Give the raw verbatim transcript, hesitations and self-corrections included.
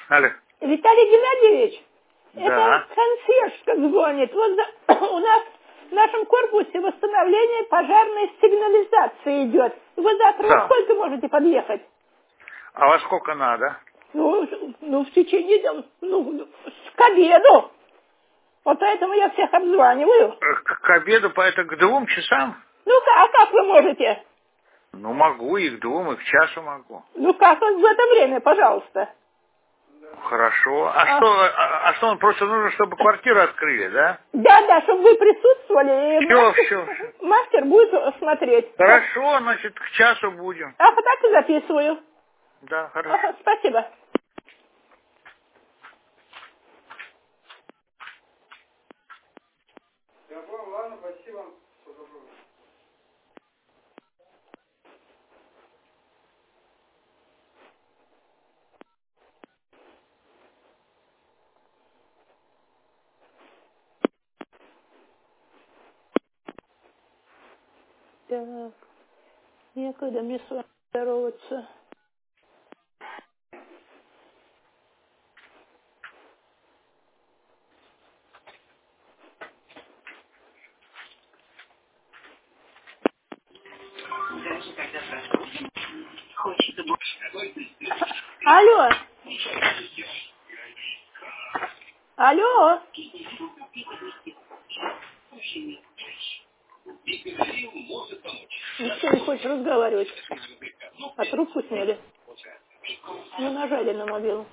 Алло. Виталий Геннадьевич, это Да. консьержка звонит. Вот за- у нас в нашем корпусе восстановление пожарной сигнализации идет. Вы завтра во Да. сколько можете подъехать? А во сколько надо? Ну, ну в течение, там, ну, к обеду. Вот поэтому я всех обзваниваю. Э, К, к обеду, по это к двум часам? Ну, а как вы можете? Ну, могу, и к двум, и к часу могу. Ну, как вот в это время, пожалуйста. Хорошо. А А, что, а, а что, он просто нужно, чтобы квартиру открыли, да? да, да, чтобы вы присутствовали, и Все, мастер, все, все. мастер будет смотреть. Вот. Хорошо, значит, к часу будем. Ага, так и записываю. Да, хорошо. Ага, спасибо. Так, некогда мне с вами здороваться. Алло, алло. Ничего не хочешь разговаривать. А трубку сняли. Ну, нажали на мобилу.